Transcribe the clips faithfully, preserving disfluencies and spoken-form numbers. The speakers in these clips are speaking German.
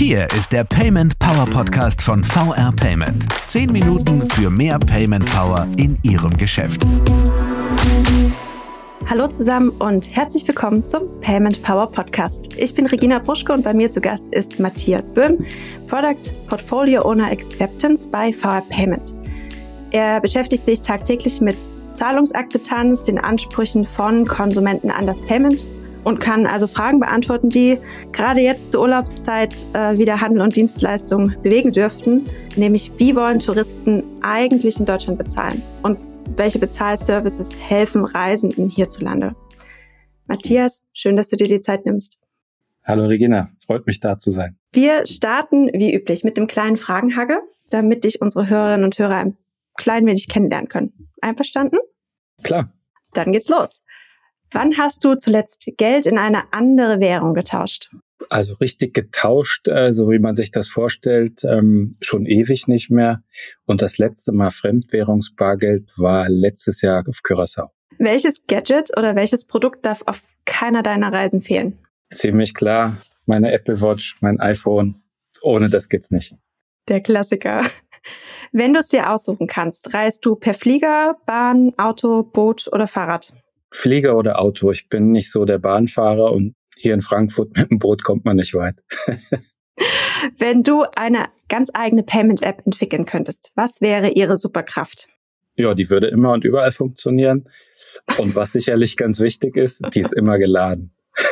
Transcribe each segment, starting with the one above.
Hier ist der Payment Power Podcast von V R Payment. Zehn Minuten für mehr Payment Power in Ihrem Geschäft. Hallo zusammen und herzlich willkommen zum Payment Power Podcast. Ich bin Regina Bruschke und bei mir zu Gast ist Matthias Böhm, Product Portfolio Owner Acceptance bei V R Payment. Er beschäftigt sich tagtäglich mit Zahlungsakzeptanz, den Ansprüchen von Konsumenten an das Payment und kann also Fragen beantworten, die gerade jetzt zur Urlaubszeit äh, wieder Handel und Dienstleistungen bewegen dürften, nämlich wie wollen Touristen eigentlich in Deutschland bezahlen und welche Bezahlservices helfen Reisenden hierzulande. Matthias, schön, dass du dir die Zeit nimmst. Hallo Regina, freut mich da zu sein. Wir starten wie üblich mit dem kleinen Fragenhagel, damit dich unsere Hörerinnen und Hörer ein klein wenig kennenlernen können. Einverstanden? Klar. Dann geht's los. Wann hast du zuletzt Geld in eine andere Währung getauscht? Also richtig getauscht, äh, so wie man sich das vorstellt, ähm, schon ewig nicht mehr. Und das letzte Mal Fremdwährungsbargeld war letztes Jahr auf Curaçao. Welches Gadget oder welches Produkt darf auf keiner deiner Reisen fehlen? Ziemlich klar, meine Apple Watch, mein iPhone. Ohne das geht's nicht. Der Klassiker. Wenn du es dir aussuchen kannst, reist du per Flieger, Bahn, Auto, Boot oder Fahrrad? Flieger oder Auto. Ich bin nicht so der Bahnfahrer und hier in Frankfurt mit dem Boot kommt man nicht weit. Wenn du eine ganz eigene Payment-App entwickeln könntest, was wäre ihre Superkraft? Ja, die würde immer und überall funktionieren. Und was sicherlich ganz wichtig ist, die ist immer geladen.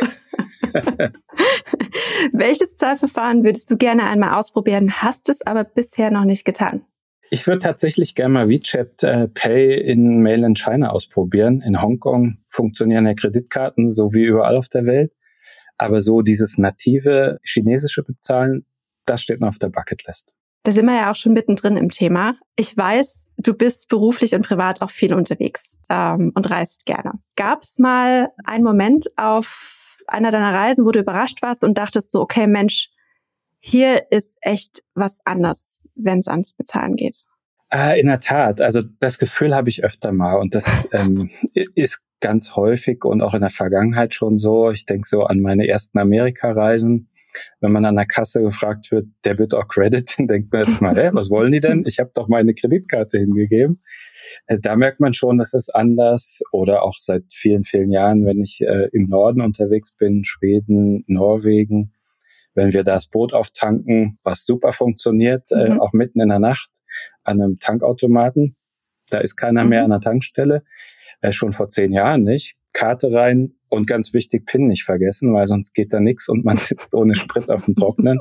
Welches Zahlverfahren würdest du gerne einmal ausprobieren, hast es aber bisher noch nicht getan? Ich würde tatsächlich gerne mal WeChat äh, Pay in Mainland China ausprobieren. In Hongkong funktionieren ja Kreditkarten, so wie überall auf der Welt. Aber so dieses native chinesische Bezahlen, das steht noch auf der Bucketlist. Da sind wir ja auch schon mittendrin im Thema. Ich weiß, du bist beruflich und privat auch viel unterwegs ähm, und reist gerne. Gab es mal einen Moment auf einer deiner Reisen, wo du überrascht warst und dachtest so, okay, Mensch, hier ist echt was anders, wenn es ans Bezahlen geht? Ah, in der Tat. Also das Gefühl habe ich öfter mal und das ähm, ist ganz häufig und auch in der Vergangenheit schon so. Ich denke so an meine ersten Amerika-Reisen. Wenn man an der Kasse gefragt wird, der wird auch Credit, dann denkt man erstmal, hä, was wollen die denn? Ich habe doch meine Kreditkarte hingegeben. Äh, da merkt man schon, dass das anders oder auch seit vielen, vielen Jahren, wenn ich äh, im Norden unterwegs bin, Schweden, Norwegen, wenn wir das Boot auftanken, was super funktioniert, mhm. äh, auch mitten in der Nacht an einem Tankautomaten. Da ist keiner mhm. mehr an der Tankstelle. Äh, schon vor zehn Jahren nicht. Karte rein und ganz wichtig, PIN nicht vergessen, weil sonst geht da nichts und man sitzt ohne Sprit auf dem Trocknen.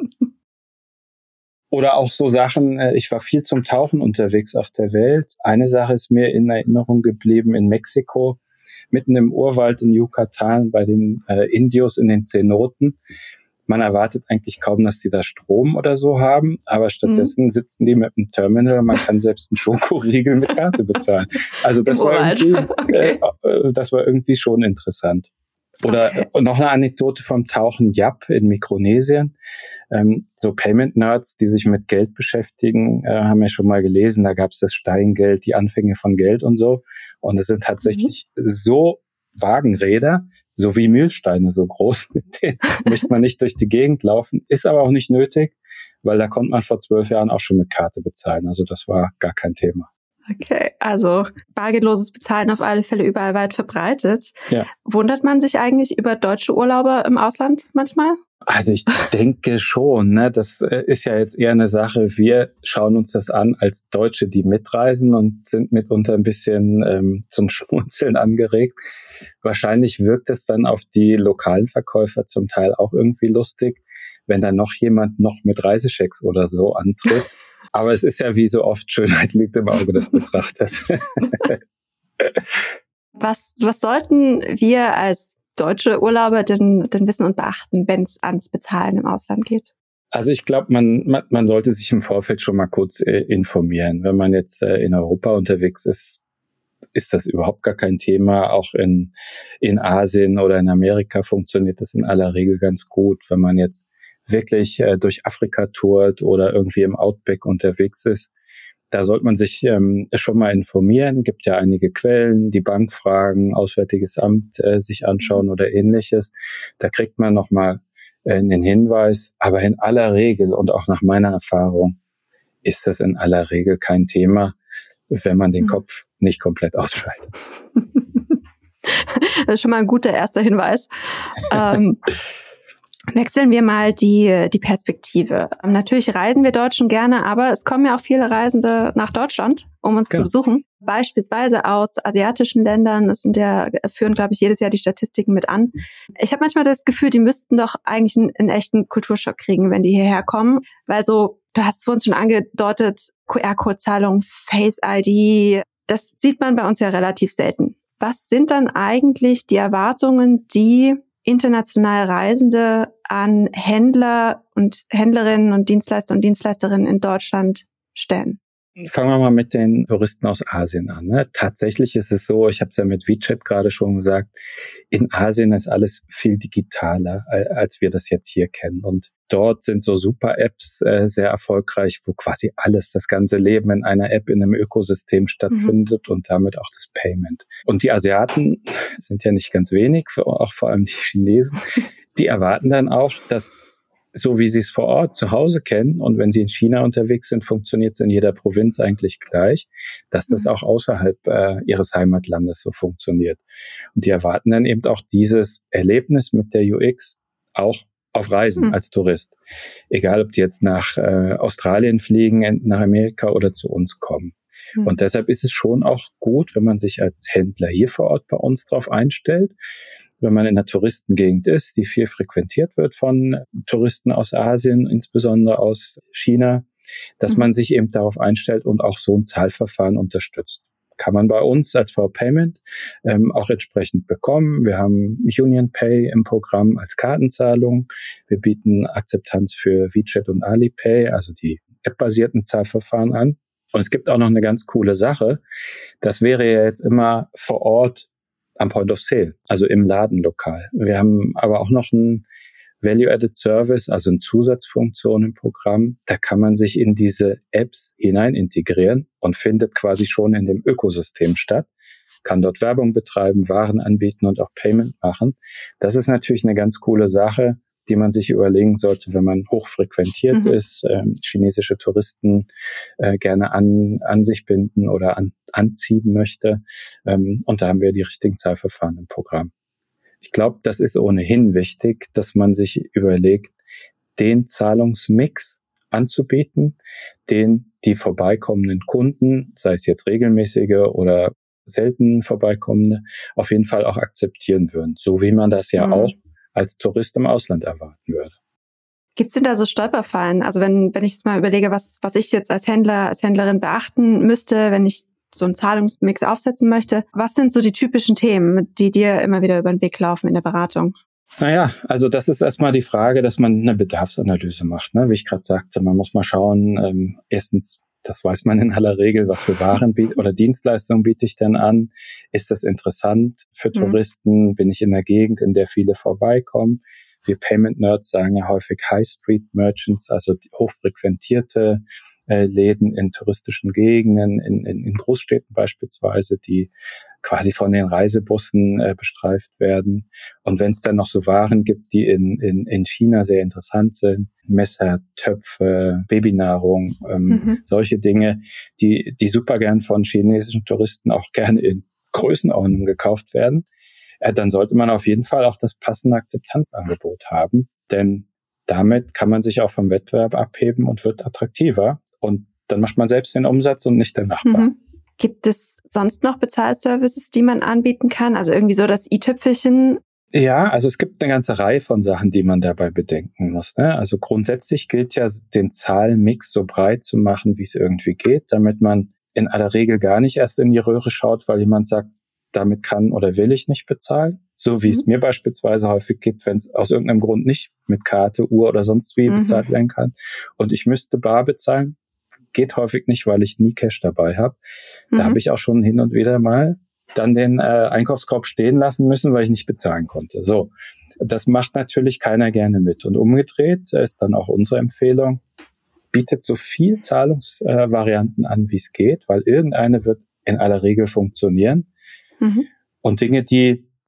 Oder auch so Sachen, äh, ich war viel zum Tauchen unterwegs auf der Welt. Eine Sache ist mir in Erinnerung geblieben in Mexiko, mitten im Urwald in Yucatan bei den äh, Indios in den Cenoten. Man erwartet eigentlich kaum, dass die da Strom oder so haben, aber stattdessen mhm. sitzen die mit dem Terminal und man kann selbst einen Schokoriegel mit Karte bezahlen. Also das war irgendwie, okay. äh, das war irgendwie schon interessant. Oder okay. noch eine Anekdote vom Tauchen Yap in Mikronesien. Ähm, so Payment-Nerds, die sich mit Geld beschäftigen, äh, haben ja schon mal gelesen, da gab es das Steingeld, die Anfänge von Geld und so. Und es sind tatsächlich mhm. so Wagenräder, so wie Mühlsteine so groß, mit denen möchte man nicht durch die Gegend laufen, ist aber auch nicht nötig, weil da konnte man vor zwölf Jahren auch schon mit Karte bezahlen, also das war gar kein Thema. Okay, also bargeldloses Bezahlen auf alle Fälle überall weit verbreitet. Ja. Wundert man sich eigentlich über deutsche Urlauber im Ausland manchmal? Also ich denke schon, ne? Das ist ja jetzt eher eine Sache, wir schauen uns das an als Deutsche, die mitreisen und sind mitunter ein bisschen ähm, zum Schmunzeln angeregt. Wahrscheinlich wirkt es dann auf die lokalen Verkäufer zum Teil auch irgendwie lustig, wenn dann noch jemand noch mit Reisechecks oder so antritt. Aber es ist ja wie so oft, Schönheit liegt im Auge des Betrachters. Was, was sollten wir als deutsche Urlauber denn, denn wissen und beachten, wenn es ans Bezahlen im Ausland geht? Also ich glaube, man, man man sollte sich im Vorfeld schon mal kurz äh, informieren. Wenn man jetzt äh, in Europa unterwegs ist, ist das überhaupt gar kein Thema. Auch in in Asien oder in Amerika funktioniert das in aller Regel ganz gut. Wenn man jetzt wirklich äh, durch Afrika tourt oder irgendwie im Outback unterwegs ist, da sollte man sich ähm, schon mal informieren. Gibt ja einige Quellen, die Bank fragen, Auswärtiges Amt äh, sich anschauen oder ähnliches. Da kriegt man nochmal einen Hinweis. Aber in aller Regel und auch nach meiner Erfahrung ist das in aller Regel kein Thema, wenn man den Kopf nicht komplett ausschaltet. Das ist schon mal ein guter erster Hinweis. ähm, wechseln wir mal die, die Perspektive. Natürlich reisen wir Deutschen gerne, aber es kommen ja auch viele Reisende nach Deutschland, um uns genau. zu besuchen. Beispielsweise aus asiatischen Ländern. Das sind ja, führen, glaube ich, jedes Jahr die Statistiken mit an. Ich habe manchmal das Gefühl, die müssten doch eigentlich einen, einen echten Kulturschock kriegen, wenn die hierher kommen. Weil so, du hast es vorhin schon angedeutet, Q R-Code-Zahlung, Face I D, das sieht man bei uns ja relativ selten. Was sind dann eigentlich die Erwartungen, die international Reisende an Händler und Händlerinnen und Dienstleister und Dienstleisterinnen in Deutschland stellen? Fangen wir mal mit den Touristen aus Asien an. Ne? Tatsächlich ist es so, ich habe es ja mit WeChat gerade schon gesagt, in Asien ist alles viel digitaler, als wir das jetzt hier kennen. Und dort sind so Super-Apps äh, sehr erfolgreich, wo quasi alles, das ganze Leben in einer App, in einem Ökosystem stattfindet mhm. und damit auch das Payment. Und die Asiaten sind ja nicht ganz wenig, auch vor allem die Chinesen, die erwarten dann auch, dass so wie sie es vor Ort zu Hause kennen und wenn sie in China unterwegs sind, funktioniert es in jeder Provinz eigentlich gleich, dass das auch außerhalb äh, ihres Heimatlandes so funktioniert. Und die erwarten dann eben auch dieses Erlebnis mit der U X auch auf Reisen mhm. als Tourist. Egal, ob die jetzt nach äh, Australien fliegen, nach Amerika oder zu uns kommen. Mhm. Und deshalb ist es schon auch gut, wenn man sich als Händler hier vor Ort bei uns drauf einstellt, wenn man in einer Touristengegend ist, die viel frequentiert wird von Touristen aus Asien, insbesondere aus China, dass mhm. man sich eben darauf einstellt und auch so ein Zahlverfahren unterstützt. Kann man bei uns als V Payment ähm, auch entsprechend bekommen. Wir haben Union Pay im Programm als Kartenzahlung. Wir bieten Akzeptanz für WeChat und Alipay, also die App-basierten Zahlverfahren an. Und es gibt auch noch eine ganz coole Sache. Das wäre ja jetzt immer vor Ort am Point of Sale, also im Ladenlokal. Wir haben aber auch noch einen Value-Added Service, also eine Zusatzfunktion im Programm. Da kann man sich in diese Apps hinein integrieren und findet quasi schon in dem Ökosystem statt, kann dort Werbung betreiben, Waren anbieten und auch Payment machen. Das ist natürlich eine ganz coole Sache, die man sich überlegen sollte, wenn man hochfrequentiert mhm. ist, äh, chinesische Touristen äh, gerne an, an sich binden oder an, anziehen möchte. Ähm, und da haben wir die richtigen Zahlverfahren im Programm. Ich glaube, das ist ohnehin wichtig, dass man sich überlegt, den Zahlungsmix anzubieten, den die vorbeikommenden Kunden, sei es jetzt regelmäßige oder selten vorbeikommende, auf jeden Fall auch akzeptieren würden. So wie man das ja mhm. auch als Tourist im Ausland erwarten würde. Gibt es denn da so Stolperfallen? Also wenn wenn ich jetzt mal überlege, was was ich jetzt als Händler, als Händlerin beachten müsste, wenn ich so einen Zahlungsmix aufsetzen möchte, was sind so die typischen Themen, die dir immer wieder über den Weg laufen in der Beratung? Naja, also das ist erstmal die Frage, dass man eine Bedarfsanalyse macht. Ne? Wie ich gerade sagte, man muss mal schauen, ähm, erstens, das weiß man in aller Regel, was für Waren biet- oder Dienstleistungen biete ich denn an? Ist das interessant für mhm. Touristen? Bin ich in einer Gegend, in der viele vorbeikommen? Wir Payment-Nerds sagen ja häufig High-Street-Merchants, also hochfrequentierte äh, Läden in touristischen Gegenden, in, in, in Großstädten beispielsweise, die quasi von den Reisebussen äh, bestreift werden. Und wenn es dann noch so Waren gibt, die in, in, in China sehr interessant sind, Messer, Töpfe, Babynahrung, ähm, mhm. solche Dinge, die, die super gern von chinesischen Touristen auch gerne in Größenordnung gekauft werden, äh, dann sollte man auf jeden Fall auch das passende Akzeptanzangebot haben. Denn damit kann man sich auch vom Wettbewerb abheben und wird attraktiver. Und dann macht man selbst den Umsatz und nicht der Nachbar. Mhm. Gibt es sonst noch Bezahlservices, die man anbieten kann? Also irgendwie so das i-Tüpfelchen? Ja, also es gibt eine ganze Reihe von Sachen, die man dabei bedenken muss. Ne? Also grundsätzlich gilt ja, den Zahlenmix so breit zu machen, wie es irgendwie geht, damit man in aller Regel gar nicht erst in die Röhre schaut, weil jemand sagt, damit kann oder will ich nicht bezahlen. So wie mhm. es mir beispielsweise häufig geht, wenn es aus irgendeinem Grund nicht mit Karte, Uhr oder sonst wie mhm. bezahlt werden kann und ich müsste bar bezahlen, geht häufig nicht, weil ich nie Cash dabei habe. Da mhm. habe ich auch schon hin und wieder mal dann den äh, Einkaufskorb stehen lassen müssen, weil ich nicht bezahlen konnte. So, das macht natürlich keiner gerne mit. Und umgedreht ist dann auch unsere Empfehlung, bietet so viel Zahlungsvarianten äh, an, wie es geht, weil irgendeine wird in aller Regel funktionieren. Mhm. Und Dinge, die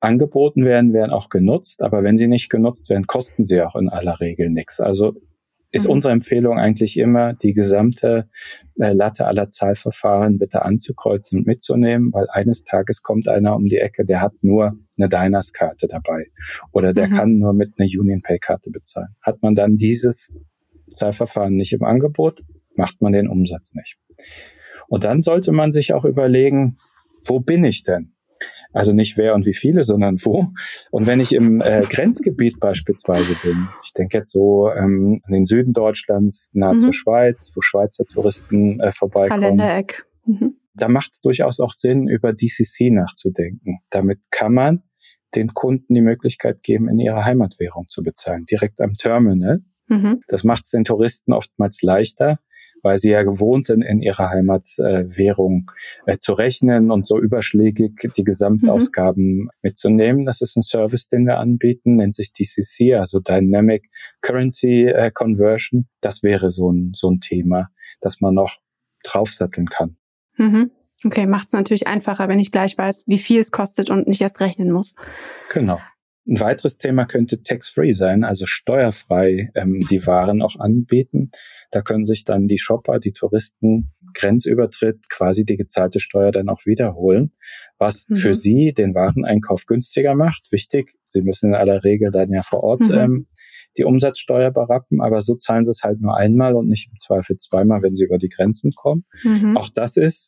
angeboten werden, werden auch genutzt, aber wenn sie nicht genutzt werden, kosten sie auch in aller Regel nichts. Also ist mhm. unsere Empfehlung eigentlich immer, die gesamte äh, Latte aller Zahlverfahren bitte anzukreuzen und mitzunehmen, weil eines Tages kommt einer um die Ecke, der hat nur eine Diners-Karte dabei oder der mhm. kann nur mit einer UnionPay-Karte bezahlen. Hat man dann dieses Zahlverfahren nicht im Angebot, macht man den Umsatz nicht. Und dann sollte man sich auch überlegen, wo bin ich denn? Also nicht wer und wie viele, sondern wo. Und wenn ich im äh, Grenzgebiet beispielsweise bin, ich denke jetzt so ähm, an den Süden Deutschlands, nahe mhm. zur Schweiz, wo Schweizer Touristen äh, vorbeikommen. Dreiländereck. Mhm. Da macht es durchaus auch Sinn, über D C C nachzudenken. Damit kann man den Kunden die Möglichkeit geben, in ihrer Heimatwährung zu bezahlen, direkt am Terminal. Mhm. Das macht es den Touristen oftmals leichter, weil sie ja gewohnt sind, in ihrer Heimatwährung äh, äh, zu rechnen und so überschlägig die Gesamtausgaben mhm. mitzunehmen. Das ist ein Service, den wir anbieten, nennt sich D C C, also Dynamic Currency äh, Conversion. Das wäre so ein, so ein Thema, das man noch draufsatteln kann. Mhm. Okay, macht es natürlich einfacher, wenn ich gleich weiß, wie viel es kostet und nicht erst rechnen muss. Genau. Ein weiteres Thema könnte tax-free sein, also steuerfrei ähm, die Waren auch anbieten. Da können sich dann die Shopper, die Touristen, Grenzübertritt, quasi die gezahlte Steuer dann auch wiederholen, was mhm. für sie den Wareneinkauf günstiger macht. Wichtig, sie müssen in aller Regel dann ja vor Ort mhm. ähm, die Umsatzsteuer berappen, aber so zahlen sie es halt nur einmal und nicht im Zweifel zweimal, wenn sie über die Grenzen kommen. Mhm. Auch das ist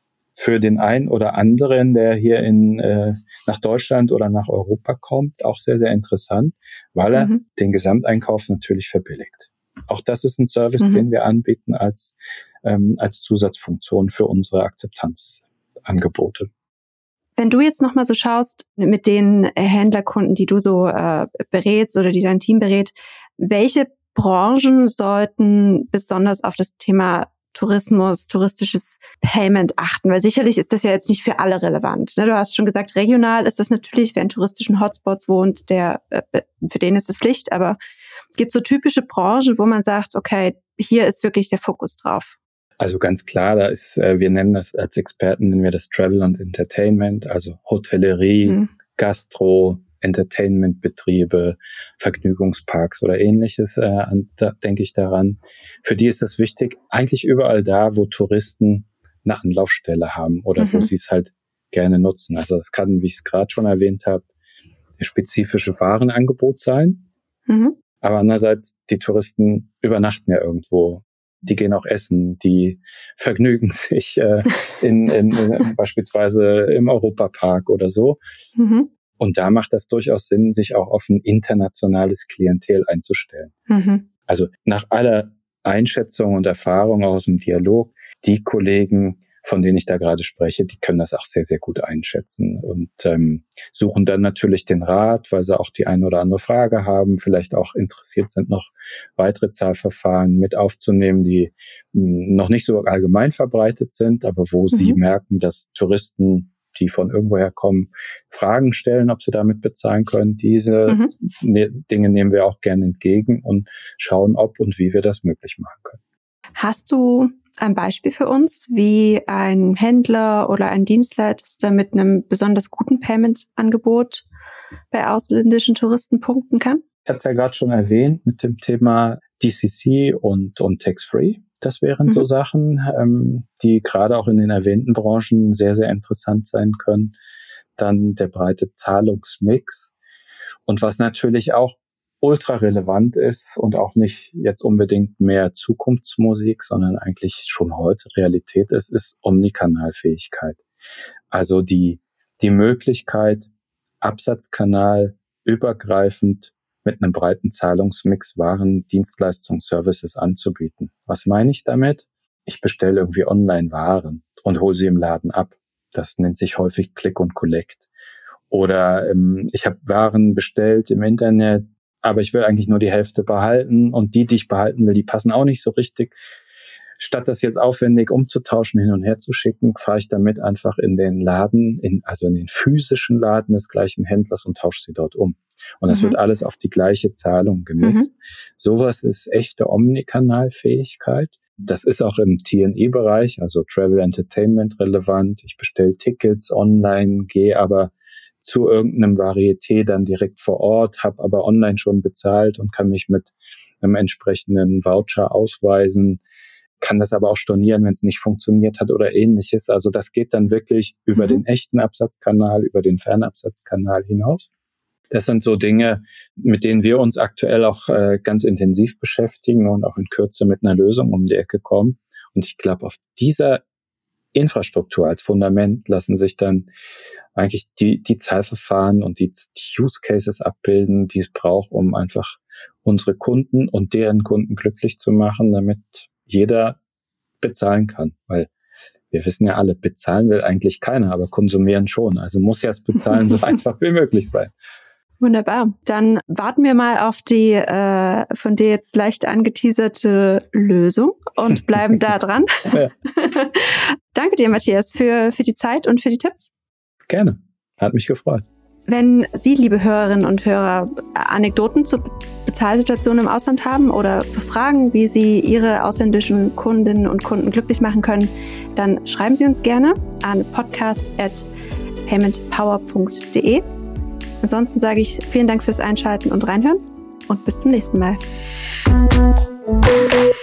für den einen oder anderen, der hier in äh, nach Deutschland oder nach Europa kommt, auch sehr, sehr interessant, weil er mhm. den Gesamteinkauf natürlich verbilligt. Auch das ist ein Service, mhm. den wir anbieten als ähm, als Zusatzfunktion für unsere Akzeptanzangebote. Wenn du jetzt nochmal so schaust, mit den Händlerkunden, die du so äh, berätst oder die dein Team berät, welche Branchen sollten besonders auf das Thema Tourismus, touristisches Payment achten? Weil sicherlich ist das ja jetzt nicht für alle relevant. Ne? Du hast schon gesagt, regional ist das natürlich, wer in touristischen Hotspots wohnt, der äh, für den ist das Pflicht, aber es gibt so typische Branchen, wo man sagt, okay, hier ist wirklich der Fokus drauf. Also ganz klar, da ist, äh, wir nennen das als Experten, nennen wir das Travel und Entertainment, also Hotellerie, mhm. Gastro, Entertainmentbetriebe, Vergnügungsparks oder ähnliches, äh, an, da denke ich daran. Für die ist das wichtig, eigentlich überall da, wo Touristen eine Anlaufstelle haben oder mhm. wo sie es halt gerne nutzen. Also das kann, wie ich es gerade schon erwähnt habe, ein spezifische Warenangebot sein. Mhm. Aber andererseits, die Touristen übernachten ja irgendwo. Die gehen auch essen, die vergnügen sich äh, in, in, in beispielsweise im Europapark oder so. Mhm. Und da macht das durchaus Sinn, sich auch auf ein internationales Klientel einzustellen. Mhm. Also nach aller Einschätzung und Erfahrung aus dem Dialog, die Kollegen, von denen ich da gerade spreche, die können das auch sehr, sehr gut einschätzen und ähm, suchen dann natürlich den Rat, weil sie auch die eine oder andere Frage haben, vielleicht auch interessiert sind, noch weitere Zahlverfahren mit aufzunehmen, die mh, noch nicht so allgemein verbreitet sind, aber wo mhm. sie merken, dass Touristen, die von irgendwoher kommen, Fragen stellen, ob sie damit bezahlen können. Diese mhm. ne- Dinge nehmen wir auch gerne entgegen und schauen, ob und wie wir das möglich machen können. Hast du ein Beispiel für uns, wie ein Händler oder ein Dienstleister mit einem besonders guten Payment-Angebot bei ausländischen Touristen punkten kann? Ich hatte es ja gerade schon erwähnt mit dem Thema D C C und, und Tax-Free. Das wären mhm. so Sachen, ähm, die gerade auch in den erwähnten Branchen sehr, sehr interessant sein können. Dann der breite Zahlungsmix. Und was natürlich auch ultra relevant ist und auch nicht jetzt unbedingt mehr Zukunftsmusik, sondern eigentlich schon heute Realität ist, ist Omnikanalfähigkeit. Also die, die Möglichkeit, Absatzkanal übergreifend mit einem breiten Zahlungsmix Waren, Dienstleistungen, Services anzubieten. Was meine ich damit? Ich bestelle irgendwie online Waren und hole sie im Laden ab. Das nennt sich häufig Click und Collect. Oder ähm, ich habe Waren bestellt im Internet, aber ich will eigentlich nur die Hälfte behalten und die, die ich behalten will, die passen auch nicht so richtig. Statt das jetzt aufwendig umzutauschen, hin und her zu schicken, fahre ich damit einfach in den Laden, in, also in den physischen Laden des gleichen Händlers und tausche sie dort um. Und das mhm. wird alles auf die gleiche Zahlung gemixt. Mhm. Sowas ist echte Omnikanalfähigkeit. Das ist auch im T und E-Bereich, also Travel Entertainment relevant. Ich bestelle Tickets online, gehe aber zu irgendeinem Varieté dann direkt vor Ort, habe aber online schon bezahlt und kann mich mit einem entsprechenden Voucher ausweisen, kann das aber auch stornieren, wenn es nicht funktioniert hat oder ähnliches. Also das geht dann wirklich über mhm. den echten Absatzkanal, über den Fernabsatzkanal hinaus. Das sind so Dinge, mit denen wir uns aktuell auch äh, ganz intensiv beschäftigen und auch in Kürze mit einer Lösung um die Ecke kommen. Und ich glaube, auf dieser Infrastruktur als Fundament lassen sich dann eigentlich die, die Zahlverfahren und die, die Use Cases abbilden, die es braucht, um einfach unsere Kunden und deren Kunden glücklich zu machen, damit jeder bezahlen kann. Weil wir wissen ja alle, bezahlen will eigentlich keiner, aber konsumieren schon. Also muss ja das Bezahlen so einfach wie möglich sein. Wunderbar. Dann warten wir mal auf die äh, von dir jetzt leicht angeteaserte Lösung und bleiben da dran. Ja. Danke dir, Matthias, für, für die Zeit und für die Tipps. Gerne. Hat mich gefreut. Wenn Sie, liebe Hörerinnen und Hörer, Anekdoten zur Bezahlsituation im Ausland haben oder Fragen, wie Sie Ihre ausländischen Kundinnen und Kunden glücklich machen können, dann schreiben Sie uns gerne an podcast at paymentpower punkt de. Ansonsten sage ich vielen Dank fürs Einschalten und Reinhören und bis zum nächsten Mal.